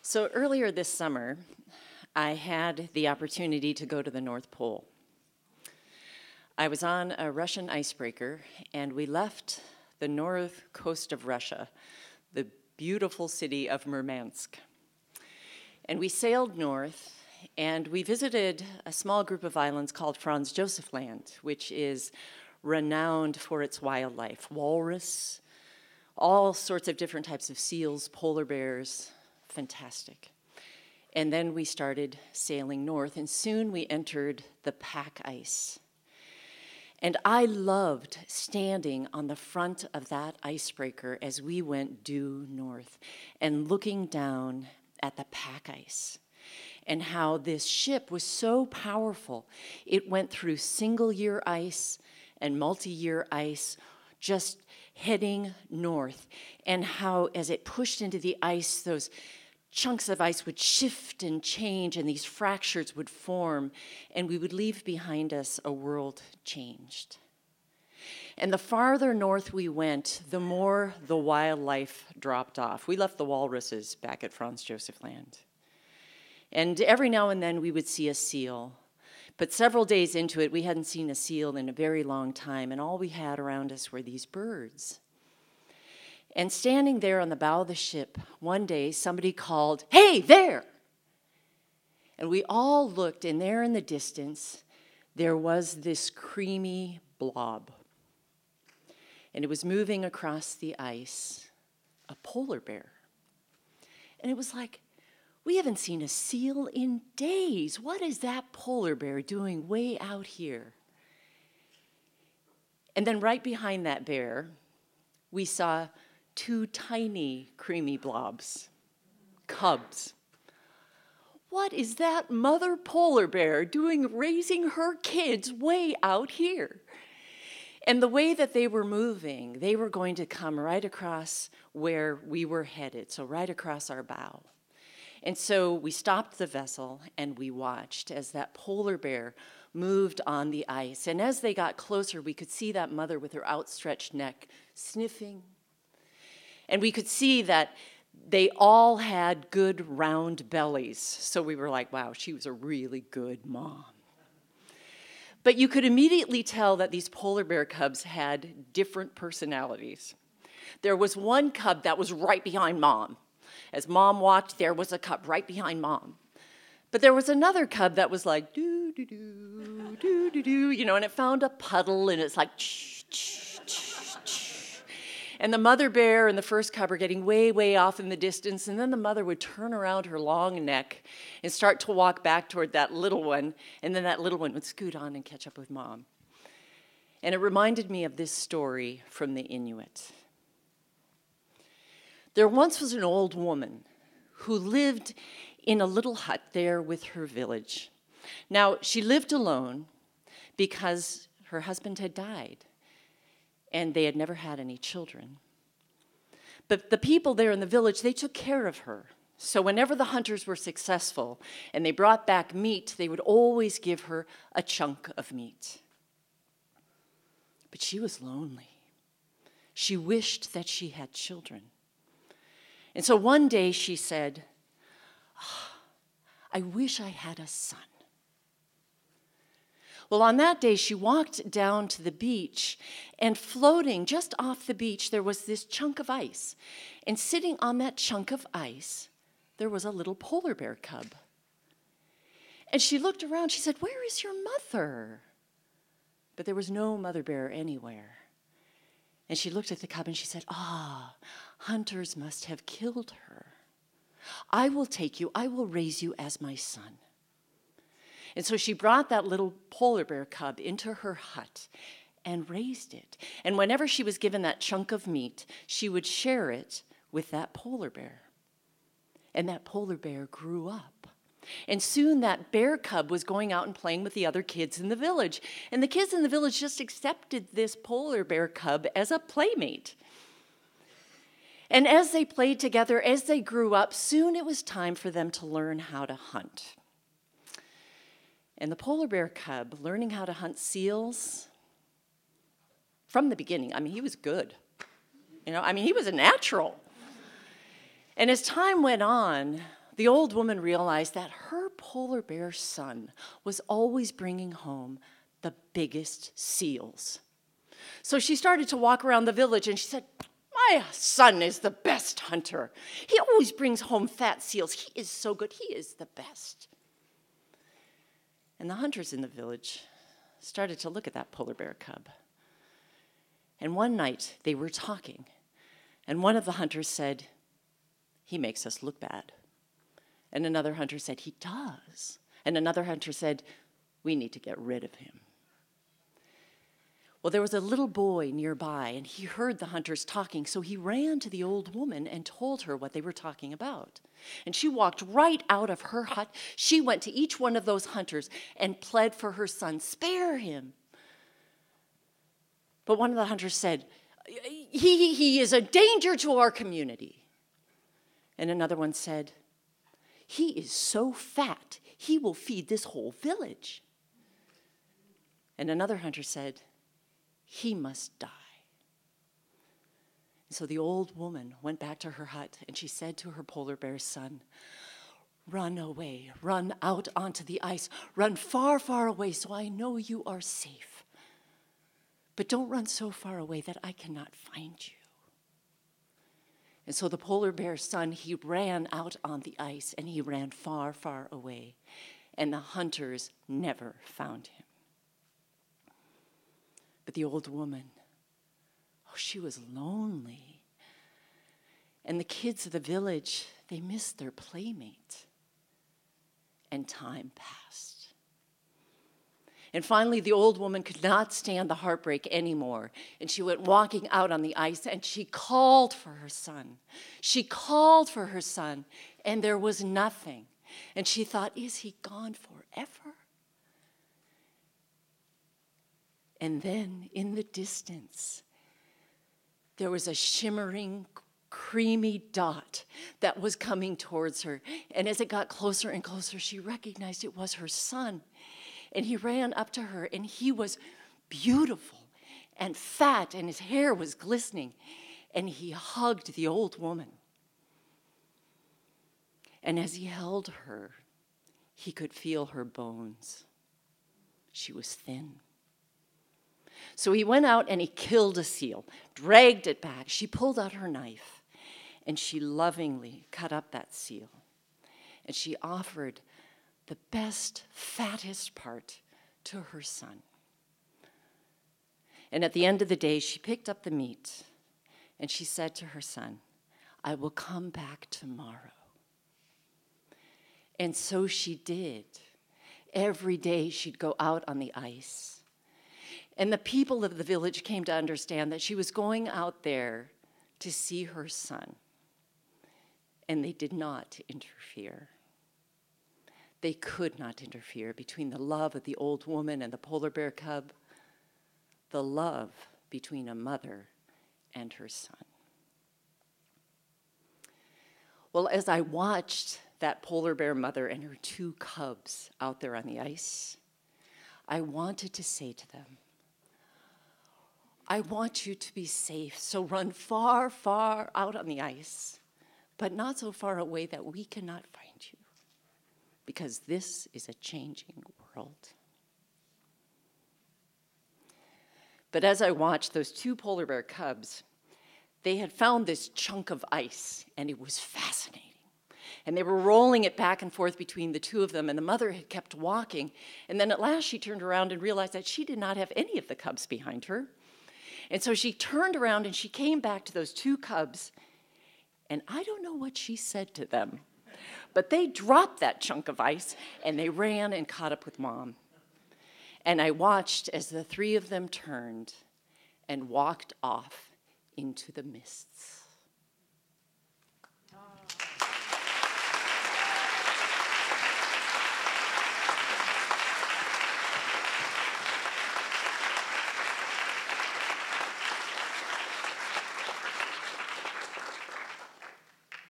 So earlier this summer, I had the opportunity to go to the North Pole. I was on a Russian icebreaker, and we left the north coast of Russia, the beautiful city of Murmansk. And we sailed north, and we visited a small group of islands called Franz Josef Land, which is renowned for its wildlife, walrus, all sorts of different types of seals, polar bears, fantastic. And then we started sailing north, and soon we entered the pack ice. And I loved standing on the front of that icebreaker as we went due north and looking down at the pack ice and how this ship was so powerful. It went through single-year ice and multi-year ice, just heading north, and how as it pushed into the ice, those chunks of ice would shift and change, and these fractures would form, and we would leave behind us a world changed. And the farther north we went, the more the wildlife dropped off. We left the walruses back at Franz Josef Land. And every now and then we would see a seal. But several days into it, we hadn't seen a seal in a very long time, and all we had around us were these birds. And standing there on the bow of the ship, one day somebody called, "Hey, there!" And we all looked, and there in the distance, there was this creamy blob. And it was moving across the ice, a polar bear. And it was like, we haven't seen a seal in days. What is that polar bear doing way out here? And then right behind that bear, we saw two tiny creamy blobs, cubs. What is that mother polar bear doing raising her kids way out here? And the way that they were moving, they were going to come right across where we were headed, so right across our bow. And so we stopped the vessel and we watched as that polar bear moved on the ice. And as they got closer, we could see that mother with her outstretched neck sniffing. And we could see that they all had good round bellies. So we were like, wow, she was a really good mom. But you could immediately tell that these polar bear cubs had different personalities. There was one cub that was right behind mom. As mom walked, there was a cub right behind mom. But there was another cub that was like, doo-doo-doo, doo-doo-doo, and it found a puddle, and it's like, shh, shh, shh, shh. And the mother bear and the first cub are getting way, way off in the distance, and then the mother would turn around her long neck and start to walk back toward that little one, and then that little one would scoot on and catch up with mom. And it reminded me of this story from the Inuit. There once was an old woman who lived in a little hut there with her village. Now, she lived alone because her husband had died, and they had never had any children. But the people there in the village, they took care of her. So whenever the hunters were successful and they brought back meat, they would always give her a chunk of meat. But she was lonely. She wished that she had children. And so one day she said, I wish I had a son. Well, on that day, she walked down to the beach, and floating just off the beach, there was this chunk of ice. And sitting on that chunk of ice, there was a little polar bear cub. And she looked around, she said, "Where is your mother?" But there was no mother bear anywhere. And she looked at the cub and she said, hunters must have killed her. I will take you, I will raise you as my son. And so she brought that little polar bear cub into her hut and raised it. And whenever she was given that chunk of meat, she would share it with that polar bear. And that polar bear grew up. And soon that bear cub was going out and playing with the other kids in the village. And the kids in the village just accepted this polar bear cub as a playmate. And as they played together, as they grew up, soon it was time for them to learn how to hunt. And the polar bear cub, learning how to hunt seals from the beginning, he was good. He was a natural. And as time went on, The old woman realized that her polar bear son was always bringing home the biggest seals. So she started to walk around the village and she said, "My son is the best hunter. He always brings home fat seals. He is so good. He is the best." And the hunters in the village started to look at that polar bear cub. And one night they were talking, and one of the hunters said, "He makes us look bad." And another hunter said, "He does." And another hunter said, "We need to get rid of him." Well, there was a little boy nearby, and he heard the hunters talking, so he ran to the old woman and told her what they were talking about. And she walked right out of her hut. She went to each one of those hunters and pled for her son, "Spare him." But one of the hunters said, he is a danger to our community." And another one said, "He is so fat, he will feed this whole village." And another hunter said, "He must die." And so the old woman went back to her hut, and she said to her polar bear son, "Run away, run out onto the ice, run far, far away so I know you are safe. But don't run so far away that I cannot find you." And so the polar bear's son, he ran out on the ice, and he ran far, far away, and the hunters never found him. But the old woman, she was lonely. And the kids of the village, they missed their playmate. And time passed. And finally, the old woman could not stand the heartbreak anymore. And she went walking out on the ice, and she called for her son. She called for her son, and there was nothing. And she thought, is he gone forever? And then in the distance, there was a shimmering, creamy dot that was coming towards her. And as it got closer and closer, she recognized it was her son. And he ran up to her, and he was beautiful and fat, and his hair was glistening. And he hugged the old woman. And as he held her, he could feel her bones. She was thin. So he went out and he killed a seal, dragged it back. She pulled out her knife, and she lovingly cut up that seal. And she offered the best, fattest part to her son. And at the end of the day, she picked up the meat, and she said to her son, "I will come back tomorrow." And so she did. Every day she'd go out on the ice. And the people of the village came to understand that she was going out there to see her son. And they did not interfere. They could not interfere between the love of the old woman and the polar bear cub, the love between a mother and her son. Well, as I watched that polar bear mother and her two cubs out there on the ice, I wanted to say to them, I want you to be safe, so run far, far out on the ice, but not so far away that we cannot find you, because this is a changing world. But as I watched those two polar bear cubs, they had found this chunk of ice, and it was fascinating. And they were rolling it back and forth between the two of them, and the mother had kept walking. And then at last she turned around and realized that she did not have any of the cubs behind her. And so she turned around and she came back to those two cubs, and I don't know what she said to them, but they dropped that chunk of ice and they ran and caught up with Mom. And I watched as the three of them turned and walked off into the mists.